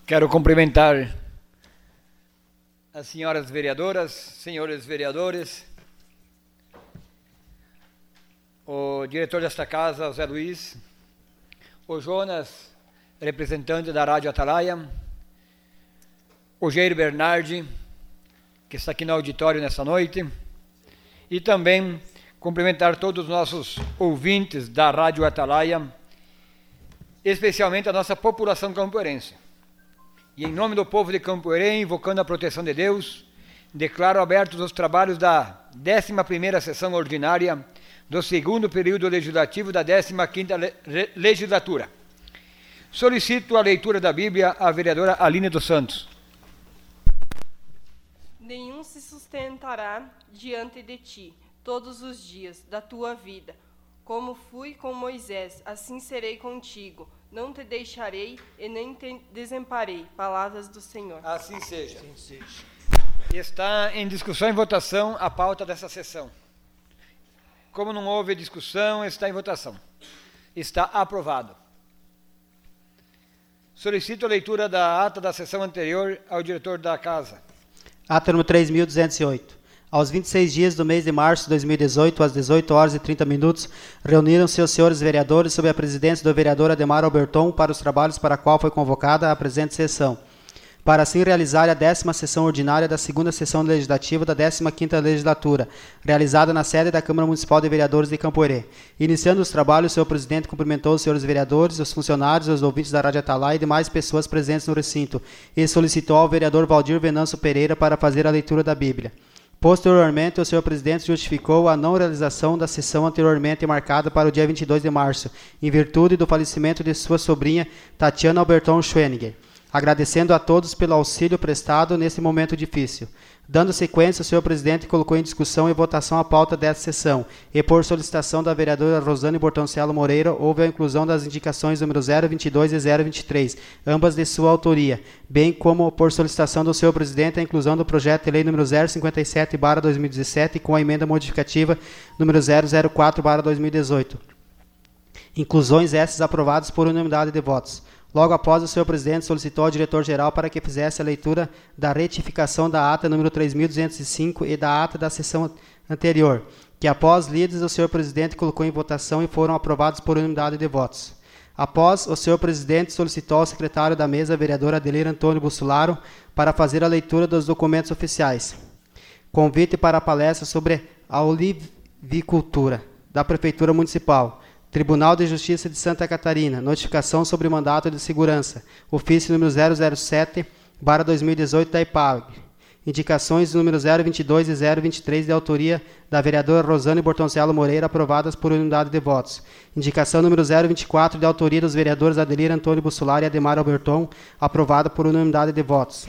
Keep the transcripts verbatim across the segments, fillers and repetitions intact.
Quero cumprimentar as senhoras vereadoras, senhores vereadores, o diretor desta casa, o Zé Luiz, o Jonas, representante da Rádio Atalaia, o Jair Bernardi, que está aqui no auditório nessa noite, e também cumprimentar todos os nossos ouvintes da Rádio Atalaia, especialmente a nossa população campoerense. E em nome do povo de Campoerê, invocando a proteção de Deus, declaro abertos os trabalhos da décima primeira sessão ordinária do segundo período legislativo da décima quinta le legislatura. Solicito a leitura da Bíblia à vereadora Aline dos Santos. Nenhum se sustentará diante de ti todos os dias da tua vida. Como fui com Moisés, assim serei contigo. Não te deixarei e nem te desamparei. Palavras do Senhor. Assim seja. Assim seja. Está em discussão e votação a pauta dessa sessão. Como não houve discussão, está em votação. Está aprovado. Solicito a leitura da ata da sessão anterior ao diretor da casa. Ata número três mil duzentos e oito. Aos vinte e seis dias do mês de março de dois mil e dezoito, às dezoito horas e trinta minutos, reuniram-se os senhores vereadores sob a presidência do vereador Ademar Alberton para os trabalhos para a qual foi convocada a presente sessão, para assim realizar a décima sessão ordinária da segunda sessão legislativa da décima quinta legislatura, realizada na sede da Câmara Municipal de Vereadores de Campoerê. Iniciando os trabalhos, o senhor presidente cumprimentou os senhores vereadores, os funcionários, os ouvintes da Rádio Atalaia e demais pessoas presentes no recinto, e solicitou ao vereador Valdir Venâncio Pereira para fazer a leitura da Bíblia. Posteriormente, o senhor presidente justificou a não realização da sessão anteriormente marcada para o dia vinte e dois de março, em virtude do falecimento de sua sobrinha, Tatiana Alberton Schweninger, agradecendo a todos pelo auxílio prestado nesse momento difícil. Dando sequência, o senhor presidente colocou em discussão e votação a pauta dessa sessão, e por solicitação da vereadora Rosane Bortoncelo Moreira, houve a inclusão das indicações número zero vinte e dois e zero vinte e três, ambas de sua autoria, bem como por solicitação do senhor presidente a inclusão do projeto de lei número zero cinquenta e sete barra dois mil e dezessete com a emenda modificativa número zero zero quatro barra dois mil e dezoito. Inclusões essas aprovadas por unanimidade de votos. Logo após, o senhor presidente solicitou ao diretor-geral para que fizesse a leitura da retificação da ata número três mil duzentos e cinco e da ata da sessão anterior, que após lidas, o senhor presidente colocou em votação e foram aprovados por unanimidade de votos. Após, o senhor presidente solicitou ao secretário da mesa, vereador Adelir Antônio Bussolaro, para fazer a leitura dos documentos oficiais. Convite para a palestra sobre a olivicultura da Prefeitura Municipal. Tribunal de Justiça de Santa Catarina, notificação sobre mandato de segurança, ofício número zero zero sete barra dois mil e dezoito da I P A G, indicações número zero vinte e dois e zero vinte e três de autoria da vereadora Rosane Bortoncelo Moreira, aprovadas por unanimidade de votos. Indicação número zero vinte e quatro de autoria dos vereadores Adelir Antônio Bussolaro e Ademar Alberton, aprovada por unanimidade de votos.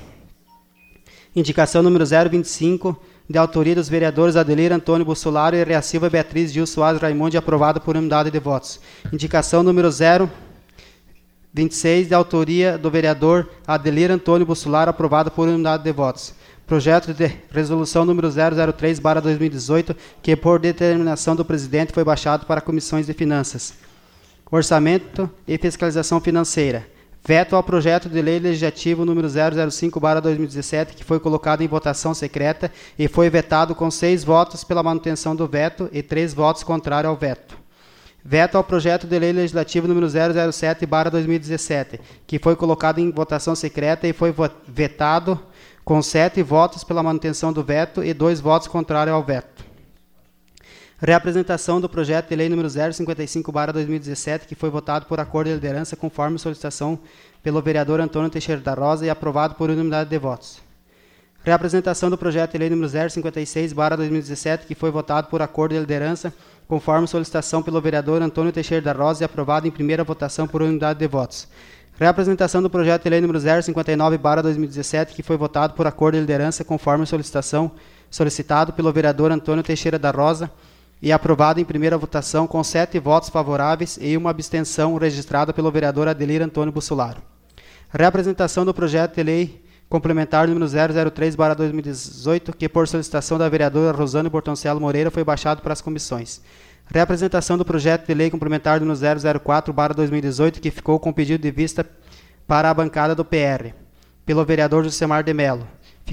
Indicação número zero vinte e cinco de autoria dos vereadores Adelir Antônio Bussolaro e Rea Silva Beatriz Gil Soares Raimundi, aprovada por unanimidade de votos. Indicação número zero vinte e seis, de autoria do vereador Adelir Antônio Bussolaro, aprovada por unanimidade de votos. Projeto de resolução número zero zero três barra dois mil e dezoito, que por determinação do presidente foi baixado para comissões de finanças. Orçamento e fiscalização financeira. Veto ao projeto de lei legislativo número zero zero cinco barra dois mil e dezessete, que foi colocado em votação secreta e foi vetado com seis votos pela manutenção do veto e três votos contrários ao veto. Veto ao projeto de lei legislativo número zero zero sete barra dois mil e dezessete, que foi colocado em votação secreta e foi vetado com sete votos pela manutenção do veto e dois votos contrários ao veto. Reapresentação do projeto de lei número zero cinquenta e cinco barra dois mil e dezessete, que foi votado por acordo de liderança conforme solicitação pelo vereador Antônio Teixeira da Rosa e aprovado por unanimidade de votos. Reapresentação do projeto de lei número zero cinquenta e seis barra dois mil e dezessete, que foi votado por acordo de liderança conforme solicitação pelo vereador Antônio Teixeira da Rosa e aprovado em primeira votação por unanimidade de votos. Reapresentação do projeto de lei número zero cinquenta e nove barra dois mil e dezessete, que foi votado por acordo de liderança conforme solicitação solicitado pelo vereador Antônio Teixeira da Rosa e aprovado em primeira votação com sete votos favoráveis e uma abstenção registrada pelo vereador Adelir Antônio Bussolaro. Reapresentação do projeto de lei complementar número zero zero três barra dois mil e dezoito, que por solicitação da vereadora Rosane Bortoncelo Moreira foi baixado para as comissões. Reapresentação do projeto de lei complementar número zero zero quatro barra dois mil e dezoito, que ficou com pedido de vista para a bancada do P R. pelo vereador Josemar de Mello.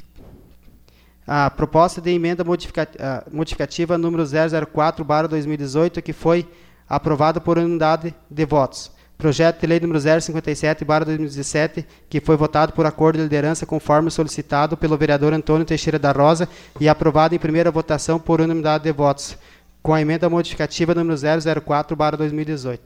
A proposta de emenda modificativa, modificativa número zero zero quatro barra dois mil e dezoito, que foi aprovada por unanimidade de votos. Projeto de lei número zero cinquenta e sete barra dois mil e dezessete, que foi votado por acordo de liderança conforme solicitado pelo vereador Antônio Teixeira da Rosa e aprovado em primeira votação por unanimidade de votos, com a emenda modificativa número zero zero quatro barra dois mil e dezoito.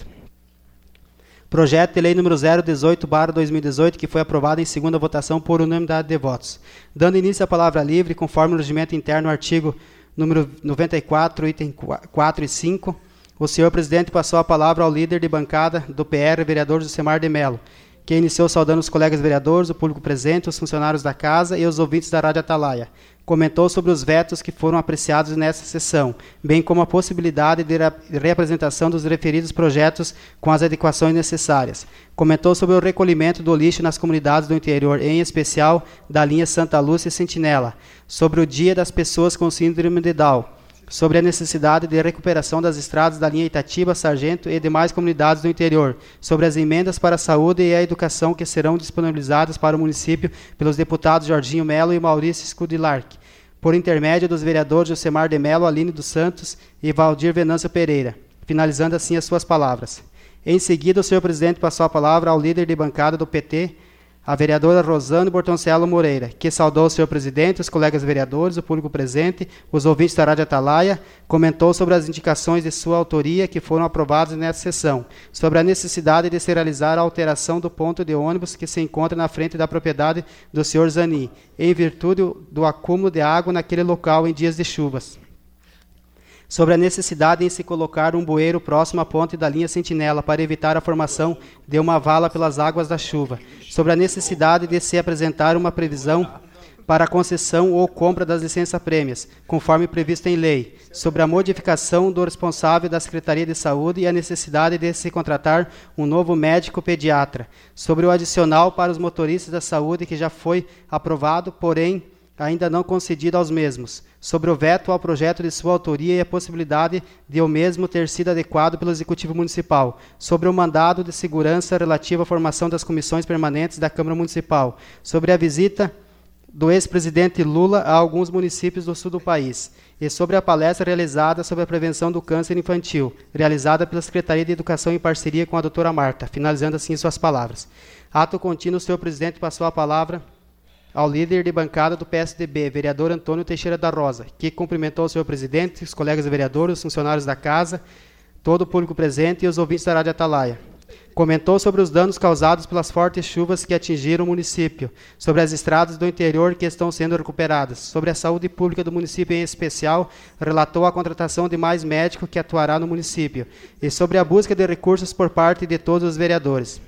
Projeto de lei número zero dezoito barra dois mil e dezoito, que foi aprovado em segunda votação por unanimidade de votos. Dando início à palavra livre, conforme o regimento interno, artigo número noventa e quatro, item quatro e cinco, o senhor presidente passou a palavra ao líder de bancada do P R, vereador Josemar de Mello, que iniciou saudando os colegas vereadores, o público presente, os funcionários da casa e os ouvintes da Rádio Atalaia. Comentou sobre os vetos que foram apreciados nessa sessão, bem como a possibilidade de reapresentação dos referidos projetos com as adequações necessárias. Comentou sobre o recolhimento do lixo nas comunidades do interior, em especial da linha Santa Lúcia e Sentinela, sobre o Dia das Pessoas com Síndrome de Down, sobre a necessidade de recuperação das estradas da linha Itatiba, Sargento e demais comunidades do interior, sobre as emendas para a saúde e a educação que serão disponibilizadas para o município pelos deputados Jorginho Melo e Maurício Scudilarc, por intermédio dos vereadores Josemar de Mello, Aline dos Santos e Valdir Venâncio Pereira, finalizando assim as suas palavras. Em seguida, o senhor presidente passou a palavra ao líder de bancada do P T, a vereadora Rosane Bortoncelo Moreira, que saudou o senhor presidente, os colegas vereadores, o público presente, os ouvintes da Rádio Atalaia, comentou sobre as indicações de sua autoria que foram aprovadas nessa sessão, sobre a necessidade de se realizar a alteração do ponto de ônibus que se encontra na frente da propriedade do senhor Zani, em virtude do acúmulo de água naquele local em dias de chuvas. Sobre a necessidade em se colocar um bueiro próximo à ponte da linha Sentinela para evitar a formação de uma vala pelas águas da chuva. Sobre a necessidade de se apresentar uma previsão para a concessão ou compra das licença-prêmias, conforme previsto em lei. Sobre a modificação do responsável da Secretaria de Saúde e a necessidade de se contratar um novo médico pediatra. Sobre o adicional para os motoristas da saúde, que já foi aprovado, porém ainda não concedido aos mesmos, sobre o veto ao projeto de sua autoria e a possibilidade de o mesmo ter sido adequado pelo Executivo Municipal, sobre o mandado de segurança relativo à formação das comissões permanentes da Câmara Municipal, sobre a visita do ex-presidente Lula a alguns municípios do sul do país, e sobre a palestra realizada sobre a prevenção do câncer infantil, realizada pela Secretaria de Educação em parceria com a doutora Marta, finalizando assim suas palavras. Ato contínuo, o senhor presidente passou a palavra ao líder de bancada do P S D B, vereador Antônio Teixeira da Rosa, que cumprimentou o senhor presidente, os colegas vereadores, os funcionários da casa, todo o público presente e os ouvintes da Rádio Atalaia. Comentou sobre os danos causados pelas fortes chuvas que atingiram o município, sobre as estradas do interior que estão sendo recuperadas, sobre a saúde pública do município em especial, relatou a contratação de mais médico que atuará no município, e sobre a busca de recursos por parte de todos os vereadores.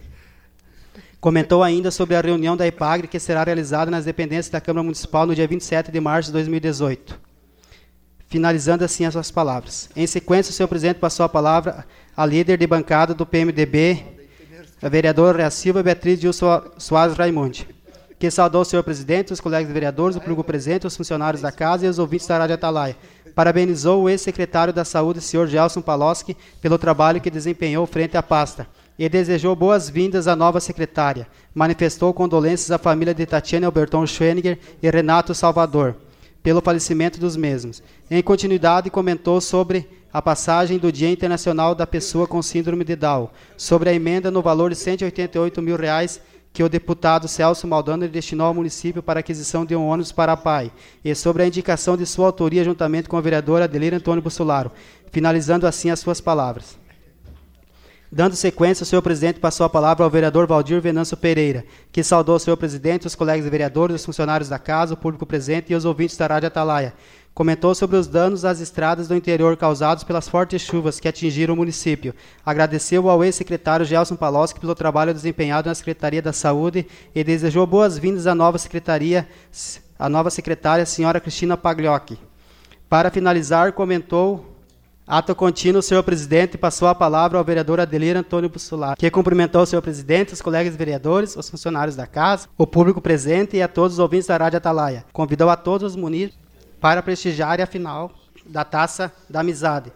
Comentou ainda sobre a reunião da IPAGRE que será realizada nas dependências da Câmara Municipal no dia vinte e sete de março de dois mil e dezoito. Finalizando assim as suas palavras. Em sequência, o senhor presidente passou a palavra à líder de bancada do P M D B, a vereadora Rea Silva Beatriz Gil Soares Raimundi, que saudou o senhor presidente, os colegas vereadores, o público presente, os funcionários da casa e os ouvintes da Rádio Atalaia. Parabenizou o ex-secretário da Saúde, senhor Gelson Paloski, pelo trabalho que desempenhou frente à pasta, e desejou boas-vindas à nova secretária. Manifestou condolências à família de Tatiana Alberton Schweniger e Renato Salvador, pelo falecimento dos mesmos. Em continuidade, comentou sobre a passagem do Dia Internacional da Pessoa com Síndrome de Down, sobre a emenda no valor de cento e oitenta e oito mil reais que o deputado Celso Maldonado destinou ao município para aquisição de um ônibus para a P A I, e sobre a indicação de sua autoria juntamente com a vereadora Adelira Antônio Bussolaro, finalizando assim as suas palavras. Dando sequência, o senhor presidente passou a palavra ao vereador Valdir Venâncio Pereira, que saudou o senhor presidente, os colegas vereadores, os funcionários da casa, o público presente e os ouvintes da Rádio Atalaia. Comentou sobre os danos às estradas do interior causados pelas fortes chuvas que atingiram o município. Agradeceu ao ex-secretário Gelson Paloski pelo trabalho desempenhado na Secretaria da Saúde e desejou boas-vindas à nova secretaria, à nova secretária, senhora Cristina Pagliocchi. Para finalizar, comentou: ato contínuo, o senhor presidente passou a palavra ao vereador Adelir Antônio Bussolaro, que cumprimentou o senhor presidente, os colegas vereadores, os funcionários da casa, o público presente e a todos os ouvintes da Rádio Atalaia. Convidou a todos os munícipes para prestigiarem a final da Taça da Amizade.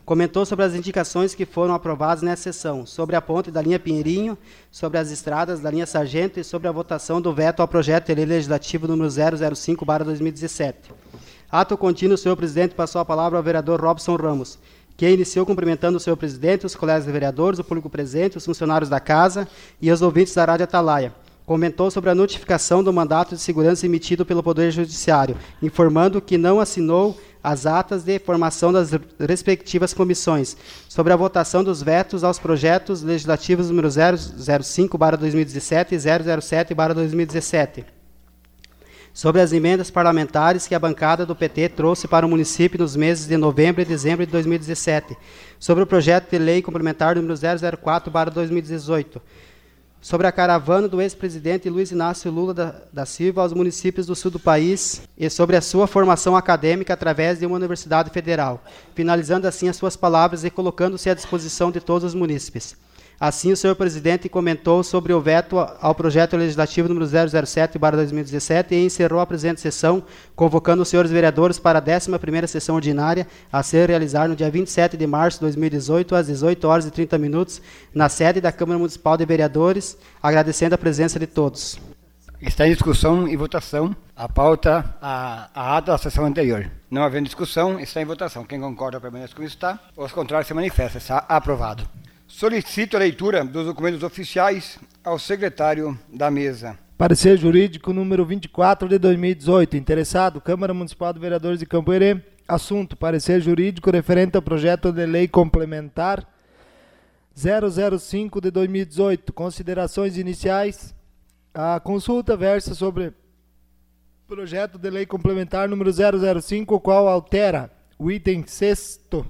Comentou sobre as indicações que foram aprovadas nessa sessão, sobre a ponte da linha Pinheirinho, sobre as estradas da linha Sargento e sobre a votação do veto ao projeto de lei legislativo número zero zero cinco barra dois mil e dezessete. Ato contínuo, o senhor presidente passou a palavra ao vereador Robson Ramos, que iniciou cumprimentando o senhor presidente, os colegas vereadores, o público presente, os funcionários da casa e os ouvintes da Rádio Atalaia. Comentou sobre a notificação do mandato de segurança emitido pelo Poder Judiciário, informando que não assinou as atas de formação das respectivas comissões, sobre a votação dos vetos aos projetos legislativos número zero zero cinco barra dois mil e dezessete e zero zero sete barra dois mil e dezessete, sobre as emendas parlamentares que a bancada do P T trouxe para o município nos meses de novembro e dezembro de dois mil e dezessete, sobre o projeto de lei complementar número zero zero quatro barra dois mil e dezoito, sobre a caravana do ex-presidente Luiz Inácio Lula da, da Silva aos municípios do sul do país e sobre a sua formação acadêmica através de uma universidade federal, finalizando assim as suas palavras e colocando-se à disposição de todos os munícipes. Assim, o senhor presidente comentou sobre o veto ao projeto legislativo número zero zero sete barra dois mil e dezessete e encerrou a presente sessão, convocando os senhores vereadores para a décima primeira sessão ordinária a ser realizada no dia vinte e sete de março de dois mil e dezoito, às dezoito horas e trinta minutos, na sede da Câmara Municipal de Vereadores, agradecendo a presença de todos. Está em discussão e votação a pauta, a, a ata da sessão anterior. Não havendo discussão, está em votação. Quem concorda permanece como está, os contrários se manifesta. Está aprovado. Solicito a leitura dos documentos oficiais ao secretário da mesa. Parecer jurídico número vinte e quatro de dois mil e dezoito. Interessado, Câmara Municipal de Vereadores de Campo Herê. Assunto, parecer jurídico referente ao projeto de lei complementar zero zero cinco de dois mil e dezoito. Considerações iniciais. A consulta versa sobre projeto de lei complementar número zero zero cinco, o qual altera o item sexto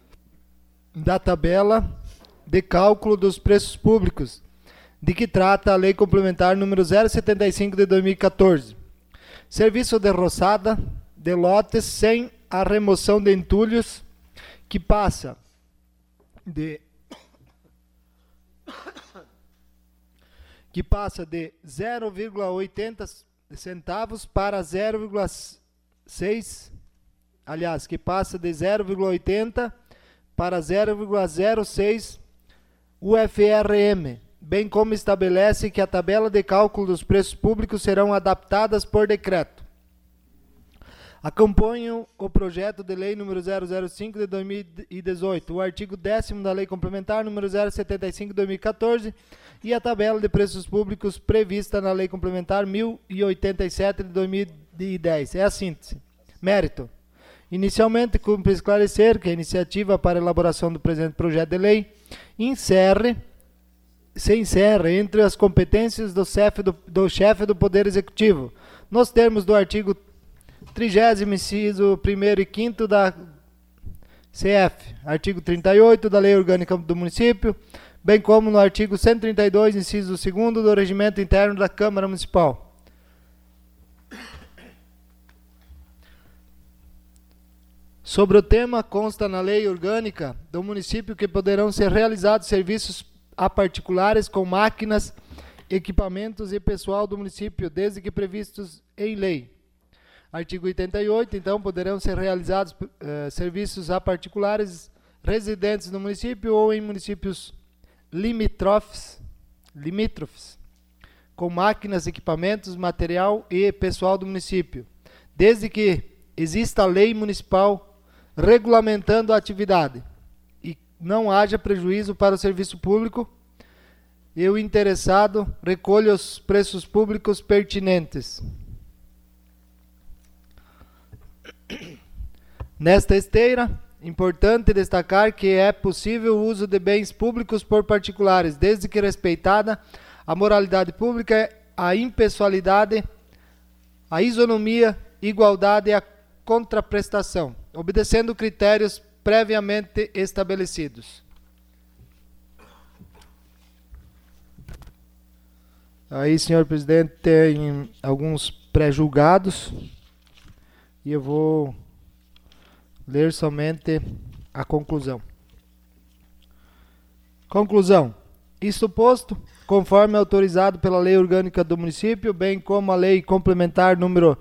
da tabela de cálculo dos preços públicos, de que trata a Lei Complementar número zero setenta e cinco de dois mil e quatorze. Serviço de roçada de lotes sem a remoção de entulhos, que passa de que passa de zero vírgula oitenta centavos para zero vírgula seis, aliás, que passa de zero vírgula oitenta para zero vírgula zero seis U F R M, bem como estabelece que a tabela de cálculo dos preços públicos serão adaptadas por decreto. Acompanham o projeto de lei número zero zero cinco de dois mil e dezoito, o artigo décimo da Lei Complementar número zero setenta e cinco de dois mil e quatorze e a tabela de preços públicos prevista na Lei Complementar mil e oitenta e sete de dois mil e dez. É a síntese. Mérito. Inicialmente, cumpre esclarecer que a iniciativa para a elaboração do presente projeto de lei encerre, se encerra entre as competências do chefe do, do chefe do Poder Executivo, nos termos do artigo trigésimo, inciso primeiro e quinto da C F, artigo trinta e oito da Lei Orgânica do Município, bem como no artigo cento e trinta e dois, inciso segundo do Regimento Interno da Câmara Municipal. Sobre o tema, consta na lei orgânica do município que poderão ser realizados serviços a particulares com máquinas, equipamentos e pessoal do município, desde que previstos em lei. Artigo oitenta e oito, então, poderão ser realizados uh, serviços a particulares residentes no município ou em municípios limítrofes, limítrofes, com máquinas, equipamentos, material e pessoal do município, desde que exista a lei municipal regulamentando a atividade e não haja prejuízo para o serviço público e o interessado recolha os preços públicos pertinentes. Nesta esteira, importante destacar que é possível o uso de bens públicos por particulares, desde que respeitada a moralidade pública, a impessoalidade, a isonomia, igualdade e a contraprestação, obedecendo critérios previamente estabelecidos. Aí, senhor presidente, tem alguns pré-julgados e eu vou ler somente a conclusão. Conclusão. Isto posto, conforme autorizado pela Lei Orgânica do Município, bem como a Lei Complementar número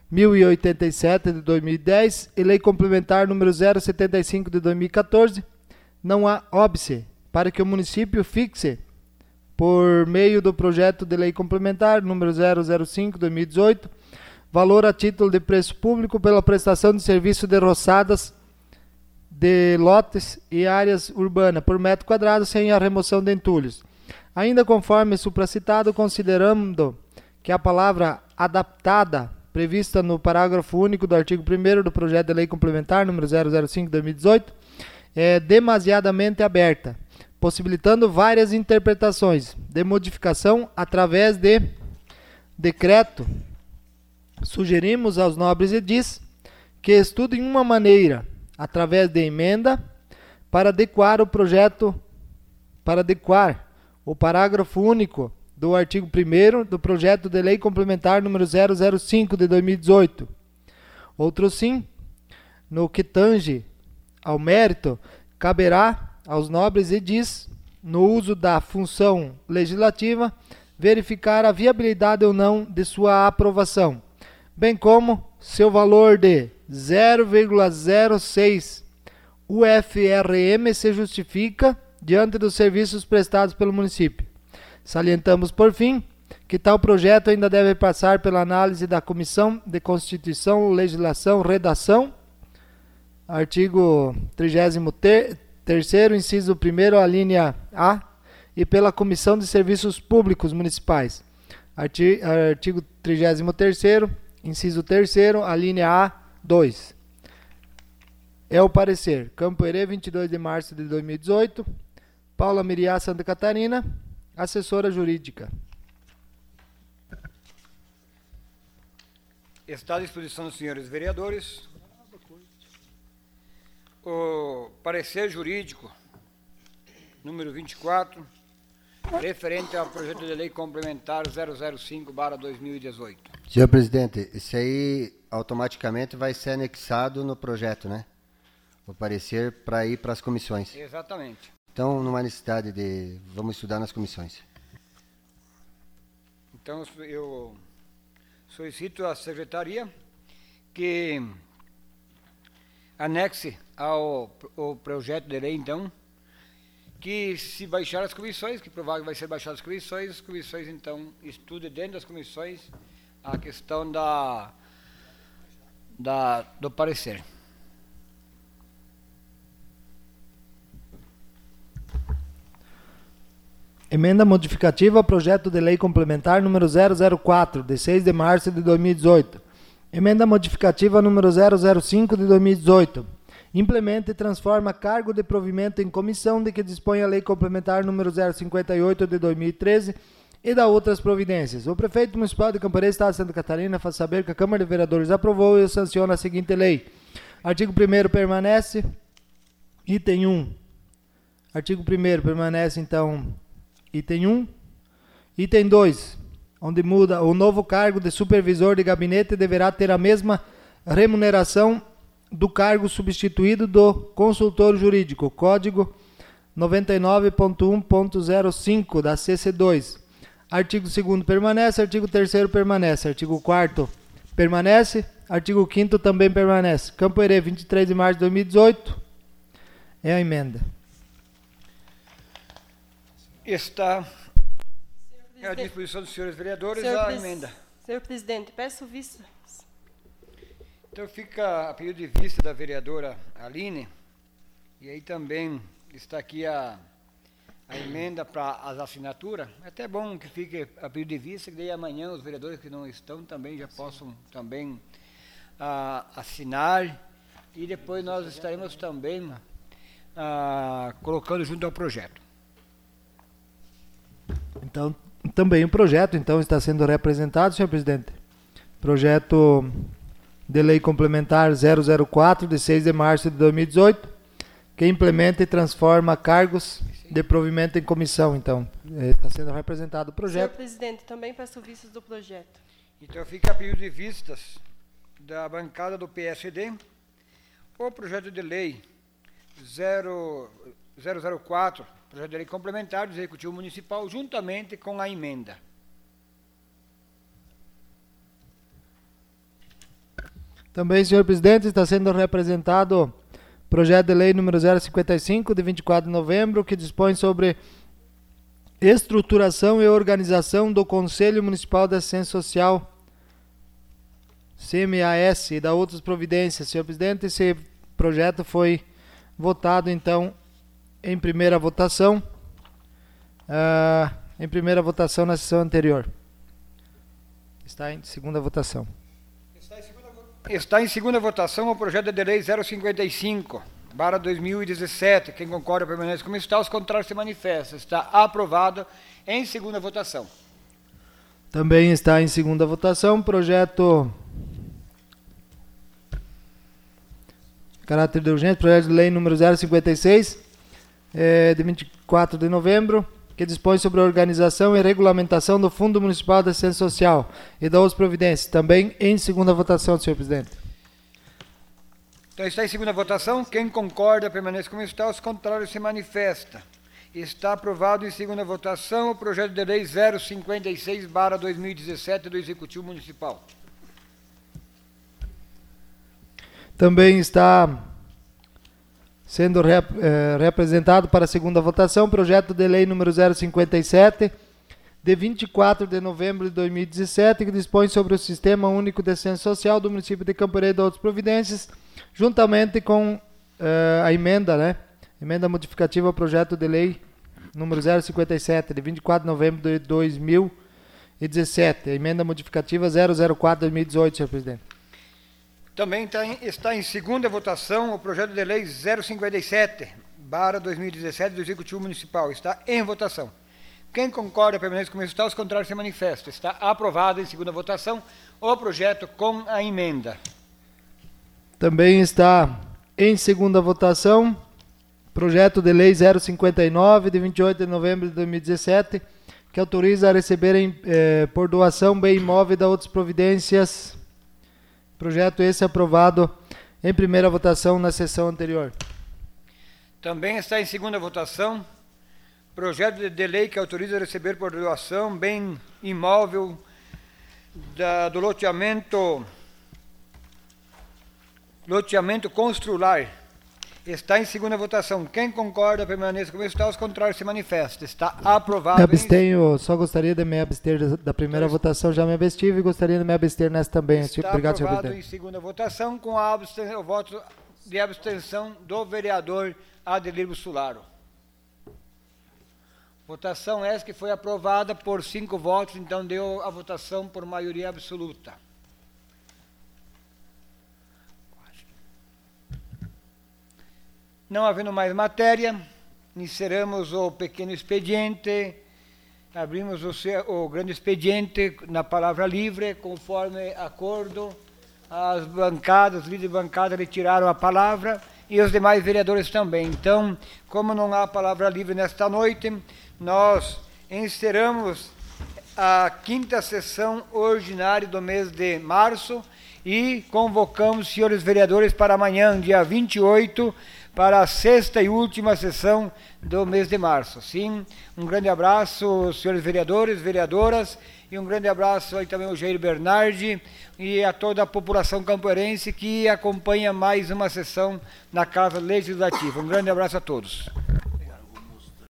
mil e oitenta e sete de dois mil e dez e Lei Complementar número zero setenta e cinco de dois mil e quatorze, não há óbice para que o município fixe, por meio do projeto de Lei Complementar número zero zero cinco de dois mil e dezoito, valor a título de preço público pela prestação de serviço de roçadas de lotes e áreas urbanas por metro quadrado sem a remoção de entulhos. Ainda conforme supracitado, considerando que a palavra adaptada, prevista no parágrafo único do artigo primeiro do projeto de Lei Complementar número zero zero cinco de dois mil e dezoito, é demasiadamente aberta, possibilitando várias interpretações de modificação através de decreto, sugerimos aos nobres edis que estudem uma maneira, através de emenda, para adequar o projeto, para adequar o parágrafo único do artigo primeiro do projeto de Lei Complementar número zero zero cinco de dois mil e dezoito. Outro sim, no que tange ao mérito, caberá aos nobres edis, no uso da função legislativa, verificar a viabilidade ou não de sua aprovação, bem como seu valor de zero vírgula zero seis U F R M se justifica diante dos serviços prestados pelo município. Salientamos, por fim, que tal projeto ainda deve passar pela análise da Comissão de Constituição, Legislação, Redação, artigo trigésimo terceiro, inciso primeiro, a linha A, e pela Comissão de Serviços Públicos Municipais, artigo trigésimo terceiro, inciso terceiro, a linha A, dois. É o parecer. Campo Herê, vinte e dois de março de dois mil e dezoito. Paula Miriá, Santa Catarina, assessora jurídica. Está à disposição dos senhores vereadores o parecer jurídico número vinte e quatro, referente ao projeto de lei complementar zero zero cinco barra dois mil e dezoito. Senhor presidente, isso aí automaticamente vai ser anexado no projeto, né? O parecer para ir para as comissões. Exatamente. Então, não há necessidade de... Vamos estudar nas comissões. Então, eu solicito à secretaria que anexe ao, ao projeto de lei, então, que se baixar as comissões, que provavelmente vai ser baixado as comissões, as comissões, então, estudem dentro das comissões a questão da, da, do parecer. Emenda modificativa ao projeto de lei complementar número zero zero quatro, de seis de março de dois mil e dezoito. Emenda modificativa número zero zero cinco de dois mil e dezoito. Implementa e transforma cargo de provimento em comissão de que dispõe a lei complementar número zero cinquenta e oito de dois mil e treze e da outras providências. O prefeito municipal de Campo Herê, Estado de Santa Catarina, faz saber que a Câmara de Vereadores aprovou e sanciona a seguinte lei. Artigo primeiro permanece. Item um. Artigo primeiro permanece, então, item um. Item dois. Onde muda, o novo cargo de supervisor de gabinete deverá ter a mesma remuneração do cargo substituído do consultor jurídico, código noventa e nove ponto um ponto zero cinco da C C dois. Artigo segundo permanece, artigo terceiro permanece, artigo quarto permanece, artigo quinto também permanece. Campo Herê, vinte e três de março de dois mil e dezoito, é a emenda. Está à disposição dos senhores vereadores Senhor a pres- emenda. Senhor presidente, peço vista. Então fica a pedido de vista da vereadora Aline, e aí também está aqui a, a emenda para as assinaturas. É até bom que fique a pedido de vista, que daí amanhã os vereadores que não estão também já possam também ah, assinar, e depois nós estaremos também ah, colocando junto ao projeto. Então, também o projeto então está sendo representado, senhor presidente. Projeto de lei complementar zero zero quatro, de seis de março de dois mil e dezoito, que implementa e transforma cargos de provimento em comissão. Então, eh, está sendo representado o Senhor projeto. presidente, também peço vistas do projeto. Então fica a pedido de vistas da bancada do P S D o projeto de lei zero zero quatro, projeto de lei complementar do Executivo Municipal, juntamente com a emenda. Também, senhor presidente, está sendo representado projeto de lei número zero cinquenta e cinco, de vinte e quatro de novembro, que dispõe sobre estruturação e organização do Conselho Municipal de Assistência Social, C M A S, e da outras providências. Senhor presidente, esse projeto foi votado, então, em primeira votação, uh, em primeira votação na sessão anterior. Está em segunda votação. Está em segunda, está em segunda votação o projeto de lei zero cinquenta e cinco, barra dois mil e dezessete. Quem concorda permanece como está, os contrários se manifestam. Está aprovado em segunda votação. Também está em segunda votação projeto caráter de urgência, projeto de lei número zero cinquenta e seis, é, de vinte e quatro de novembro, que dispõe sobre a organização e regulamentação do Fundo Municipal de Assistência Social e da outras providências. Também em segunda votação, senhor presidente. Então está em segunda votação. Quem concorda permanece como está, os contrários se manifesta. Está aprovado em segunda votação o projeto de lei zero cinquenta e seis, barra dois mil e dezessete do Executivo Municipal. Também está sendo rep, eh, representado para a segunda votação o projeto de lei número zero cinquenta e sete, de vinte e quatro de novembro de dois mil e dezessete, que dispõe sobre o Sistema Único de Assistência Social do município de Campo Alegre e de outras providências, juntamente com eh, a emenda, né? Emenda modificativa ao projeto de lei número zero cinquenta e sete, de vinte e quatro de novembro de dois mil e dezessete. A emenda modificativa zero zero quatro de dois mil e dezoito, senhor presidente. Também está em, está em segunda votação o projeto de lei zero cinquenta e sete, barra dois mil e dezessete do Executivo Municipal. Está em votação. Quem concorda permanece como está, os contrários se manifestam. Está aprovado em segunda votação o projeto com a emenda. Também está em segunda votação projeto de lei zero cinquenta e nove, de vinte e oito de novembro de dois mil e dezessete, que autoriza a receberem eh, por doação bem imóvel da outras providências. Projeto esse aprovado em primeira votação na sessão anterior. Também está em segunda votação projeto de lei que autoriza a receber por doação bem imóvel da, do loteamento, loteamento Constrular. Está em segunda votação. Quem concorda permaneça como está, os contrários se manifestam. Está aprovado. Me abstenho, só gostaria de me abster da, da primeira então, votação, já me abstive e gostaria de me abster nessa também. Está Obrigado, senhor aprovado presidente. em segunda votação com a absten- o voto de abstenção do vereador Adelir Bussolaro. Votação essa que foi aprovada por cinco votos, então deu a votação por maioria absoluta. Não havendo mais matéria, encerramos o pequeno expediente, abrimos o, seu, o grande expediente na palavra livre, conforme acordo. As bancadas, os líderes de bancada retiraram a palavra e os demais vereadores também. Então, como não há palavra livre nesta noite, nós encerramos a quinta sessão ordinária do mês de março e convocamos os senhores vereadores para amanhã, dia vinte e oito, para a sexta e última sessão do mês de março. Sim, um grande abraço, senhores vereadores, vereadoras, e um grande abraço aí também ao Jair Bernardi e a toda a população campoerense que acompanha mais uma sessão na Casa Legislativa. Um grande abraço a todos.